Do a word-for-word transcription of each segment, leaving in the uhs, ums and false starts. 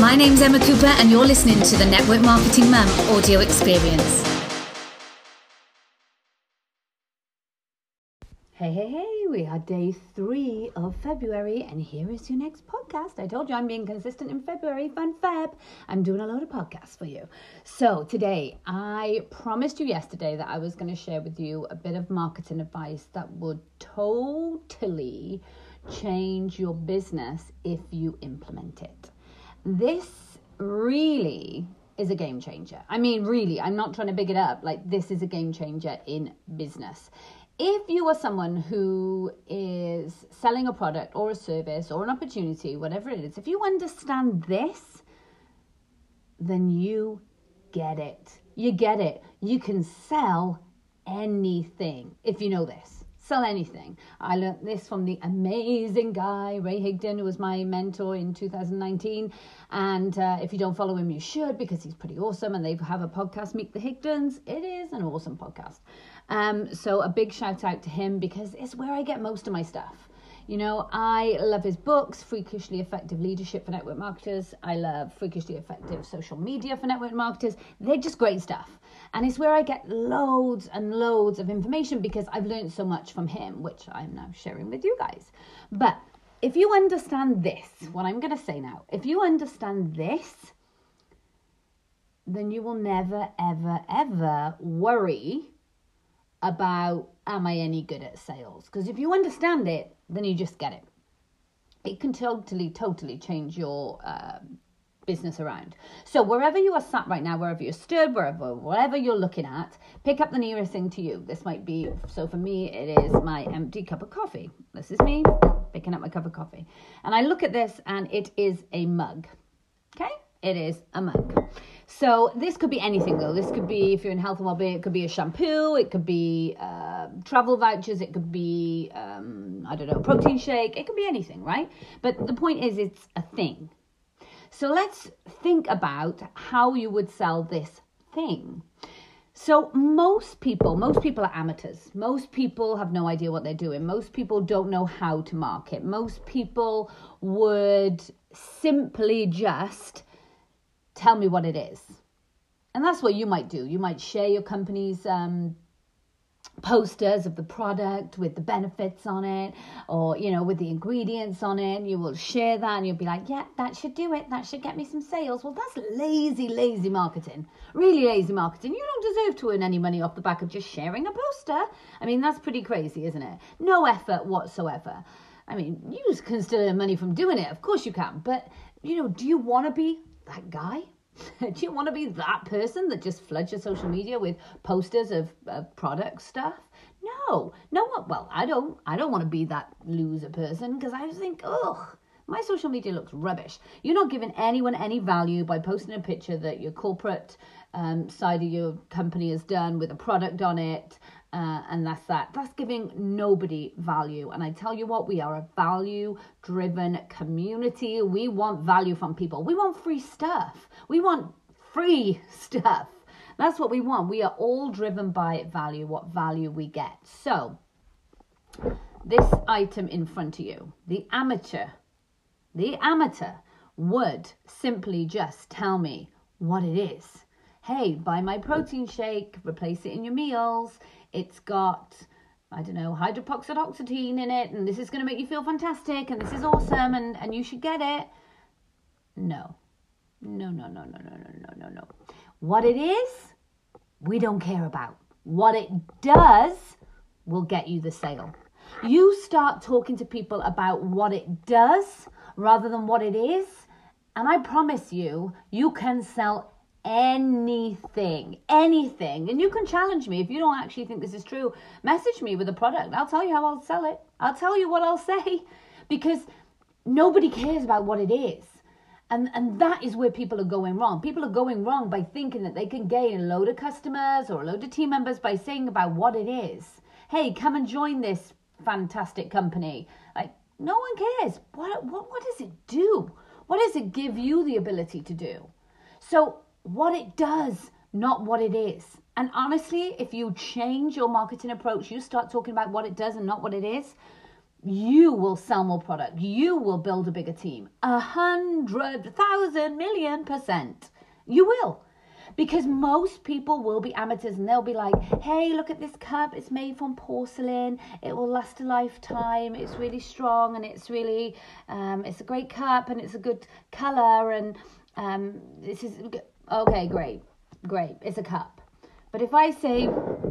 My name's Emma Cooper and you're listening to the Network Marketing Mum audio experience. Hey, hey, hey, we are day three of February and here is your next podcast. I told you I'm being consistent in February, fun Feb. I'm doing a load of podcasts for you. So today, I promised you yesterday that I was going to share with you a bit of marketing advice that would totally change your business if you implement it. This really is a game changer. I mean, really, I'm not trying to big it up. Like, this is a game changer in business. If you are someone who is selling a product or a service or an opportunity, whatever it is, if you understand this, then you get it. You get it. You can sell anything if you know this. Sell anything. I learned this from the amazing guy, Ray Higdon, who was my mentor in two thousand nineteen. And uh, if you don't follow him, you should, because he's pretty awesome. And they have a podcast, Meet the Higdons. It is an awesome podcast. Um, so a big shout out to him because it's where I get most of my stuff. You know, I love his books, Freakishly Effective Leadership for Network Marketers. I love Freakishly Effective Social Media for Network Marketers. They're just great stuff. And it's where I get loads and loads of information because I've learned so much from him, which I'm now sharing with you guys. But if you understand this, what I'm going to say now, if you understand this, then you will never, ever, ever worry about, am I any good at sales? Because if you understand it, then you just get it. It can totally, totally change your um, business around. So wherever you are sat right now, wherever you're stood, wherever, whatever you're looking at, pick up the nearest thing to you. This might be, so for me, it is my empty cup of coffee. This is me picking up my cup of coffee. And I look at this and it is a mug. Okay? It is a mug. So this could be anything though. This could be, if you're in health and wellbeing, it could be a shampoo, it could be uh, travel vouchers, it could be, um, I don't know, protein shake, it could be anything, right? But the point is it's a thing. So let's think about how you would sell this thing. So most people, most people are amateurs. Most people have no idea what they're doing. Most people don't know how to market. Most people would simply just tell me what it is. And that's what you might do. You might share your company's um, posters of the product with the benefits on it, or, you know, with the ingredients on it. You will share that and you'll be like, yeah, that should do it. That should get me some sales. Well, that's lazy, lazy marketing. Really lazy marketing. You don't deserve to earn any money off the back of just sharing a poster. I mean, that's pretty crazy, isn't it? No effort whatsoever. I mean, you can still earn money from doing it. Of course you can. But, you know, do you want to be that guy? Do you want to be that person that just floods your social media with posters of, of product stuff? No, no one. Well, I don't. I don't want to be that loser person because I think, ugh, my social media looks rubbish. You're not giving anyone any value by posting a picture that your corporate um, side of your company has done with a product on it. Uh, and that's that. That's giving nobody value. And I tell you what, we are a value-driven community. We want value from people. We want free stuff. We want free stuff. That's what we want. We are all driven by value, what value we get. So, this item in front of you, the amateur, the amateur would simply just tell me what it is. Hey, buy my protein shake, replace it in your meals. It's got, I don't know, hydroxyproxide oxytocin in it, and this is going to make you feel fantastic, and this is awesome, and, and you should get it. No. No, no, no, no, no, no, no, no, no. What it is, we don't care about. What it does will get you the sale. You start talking to people about what it does rather than what it is, and I promise you, you can sell anything, anything. And you can challenge me if you don't actually think this is true. Message me with a product. I'll tell you how I'll sell it. I'll tell you what I'll say, because nobody cares about what it is. And and that is where people are going wrong. People are going wrong by thinking that they can gain a load of customers or a load of team members by saying about what it is. Hey, come and join this fantastic company. Like, no one cares. What what what does it do? What does it give you the ability to do? So what it does, not what it is. And honestly, if you change your marketing approach, you start talking about what it does and not what it is, you will sell more product. You will build a bigger team. A hundred thousand million percent. You will. Because most people will be amateurs and they'll be like, hey, look at this cup. It's made from porcelain. It will last a lifetime. It's really strong and it's really, um, it's a great cup and it's a good color. And um, this is, okay, great, great. It's a cup. But if I say,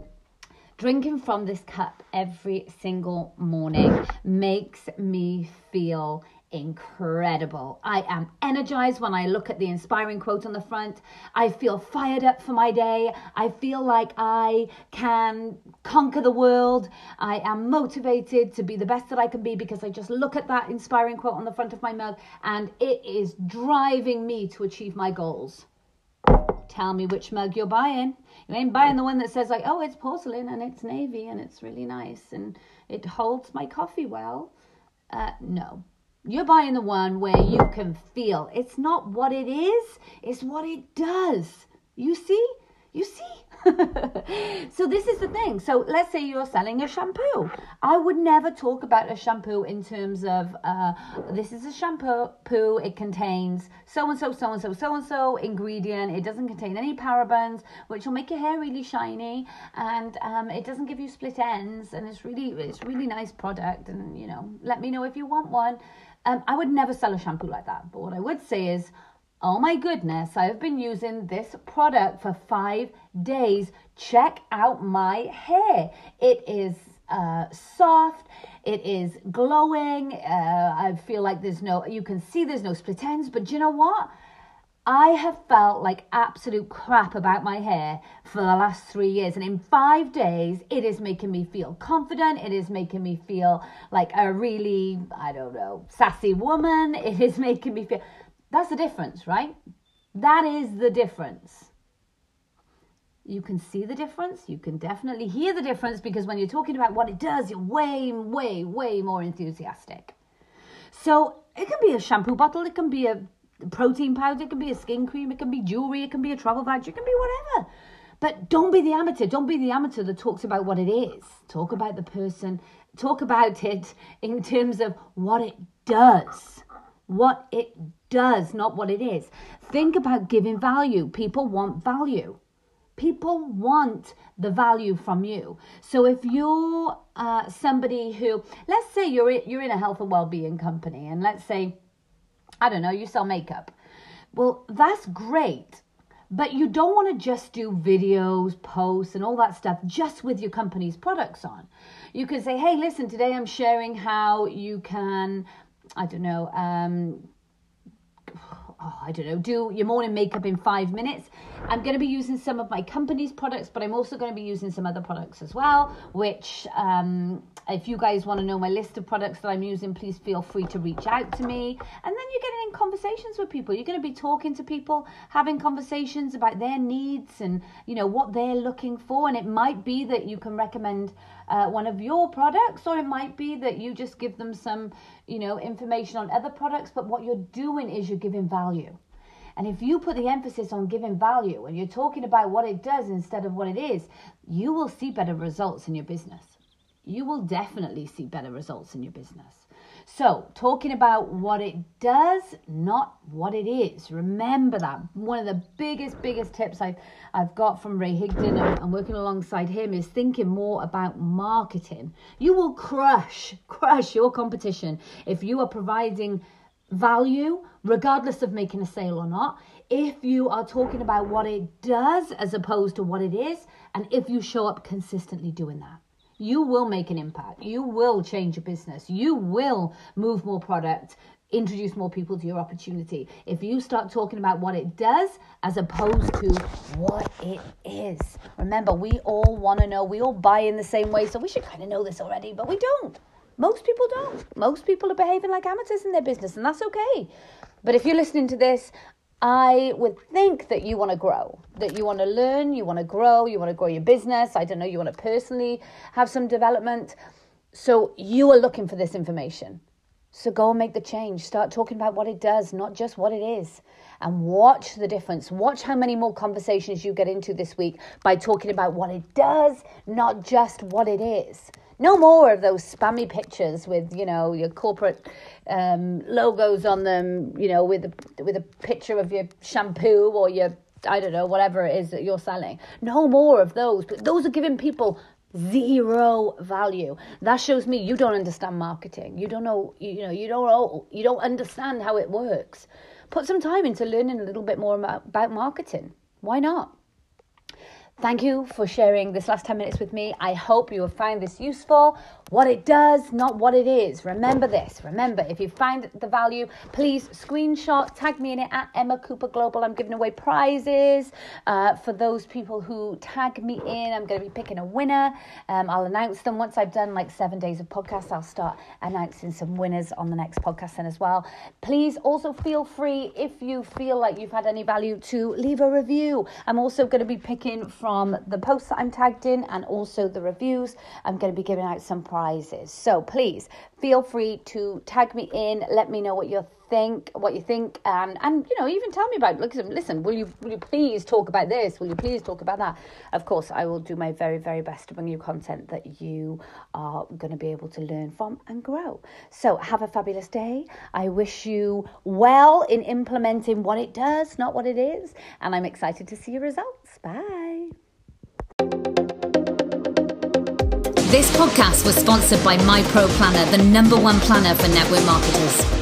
drinking from this cup every single morning makes me feel incredible. I am energized when I look at the inspiring quote on the front. I feel fired up for my day. I feel like I can conquer the world. I am motivated to be the best that I can be because I just look at that inspiring quote on the front of my mug and it is driving me to achieve my goals. Tell me which mug you're buying. You ain't buying the one that says like, oh, it's porcelain and it's navy and it's really nice and it holds my coffee well. Uh, no. You're buying the one where you can feel it's not what it is, it's what it does. You see? You see? So this is the thing. So let's say you're selling a shampoo. I would never talk about a shampoo in terms of uh, this is a shampoo. It contains so-and-so, so-and-so, so-and-so ingredient. It doesn't contain any parabens, which will make your hair really shiny. And um, it doesn't give you split ends. And it's really, it's really nice product. And, you know, let me know if you want one. Um, I would never sell a shampoo like that. But what I would say is, oh my goodness, I've been using this product for five days. Check out my hair. It is uh, soft. It is glowing. Uh, I feel like there's no, you can see there's no split ends. But do you know what? I have felt like absolute crap about my hair for the last three years. And in five days, it is making me feel confident. It is making me feel like a really, I don't know, sassy woman. It is making me feel... That's the difference, right? That is the difference. You can see the difference. You can definitely hear the difference because when you're talking about what it does, you're way, way, way more enthusiastic. So it can be a shampoo bottle. It can be a protein powder. It can be a skin cream. It can be jewelry. It can be a travel voucher. It can be whatever. But don't be the amateur. Don't be the amateur that talks about what it is. Talk about the person. Talk about it in terms of what it does. What it does, not what it is. Think about giving value. People want value. People want the value from you. So if you're uh, somebody who, let's say you're you're in a health and well-being company, and let's say, I don't know, you sell makeup. Well, that's great. But you don't want to just do videos, posts, and all that stuff just with your company's products on. You can say, hey, listen, today I'm sharing how you can... I don't know, um, oh, I don't know, do your morning makeup in five minutes. I'm going to be using some of my company's products, but I'm also going to be using some other products as well, which um, if you guys want to know my list of products that I'm using, please feel free to reach out to me. And then you're getting in conversations with people. You're going to be talking to people, having conversations about their needs and, you know, what they're looking for. And it might be that you can recommend Uh, one of your products, or it might be that you just give them some, you know, information on other products. But what you're doing is you're giving value. And if you put the emphasis on giving value and you're talking about what it does instead of what it is, you will see better results in your business. You will definitely see better results in your business. So talking about what it does, not what it is. Remember that. One of the biggest, biggest tips I've, I've got from Ray Higdon and, and working alongside him is thinking more about marketing. You will crush, crush your competition if you are providing value, regardless of making a sale or not. If you are talking about what it does as opposed to what it is, and if you show up consistently doing that. You will make an impact. You will change your business. You will move more product, introduce more people to your opportunity. If you start talking about what it does as opposed to what it is. Remember, we all want to know. We all buy in the same way. So we should kind of know this already, but we don't. Most people don't. Most people are behaving like amateurs in their business, and that's okay. But if you're listening to this, I would think that you want to grow, that you want to learn, you want to grow, you want to grow your business. I don't know, you want to personally have some development. So you are looking for this information. So go and make the change. Start talking about what it does, not just what it is. And watch the difference. Watch how many more conversations you get into this week by talking about what it does, not just what it is. No more of those spammy pictures with, you know, your corporate um, logos on them, you know, with a, with a picture of your shampoo or your, I don't know, whatever it is that you're selling. No more of those. But those are giving people zero value. That shows me you don't understand marketing. You don't know, you know, you don't know, you don't understand how it works. Put some time into learning a little bit more about, about marketing. Why not? Thank you for sharing this last ten minutes with me. I hope you have found this useful. What it does, not what it is. Remember this. Remember, if you find the value, please screenshot, tag me in it at Emma Cooper Global. I'm giving away prizes uh, for those people who tag me in. I'm going to be picking a winner. Um, I'll announce them once I've done like seven days of podcasts. I'll start announcing some winners on the next podcast then as well. Please also feel free, if you feel like you've had any value, to leave a review. I'm also going to be picking from From the posts that I'm tagged in and also the reviews. I'm going to be giving out some prizes. So please feel free to tag me in. Let me know what you think, what you think, and and you know, even tell me about. Listen, listen. Will you will you please talk about this? Will you please talk about that? Of course, I will do my very very best to bring you content that you are going to be able to learn from and grow. So have a fabulous day. I wish you well in implementing what it does, not what it is, and I'm excited to see your results. Bye. This podcast was sponsored by My Pro Planner, the number one planner for network marketers.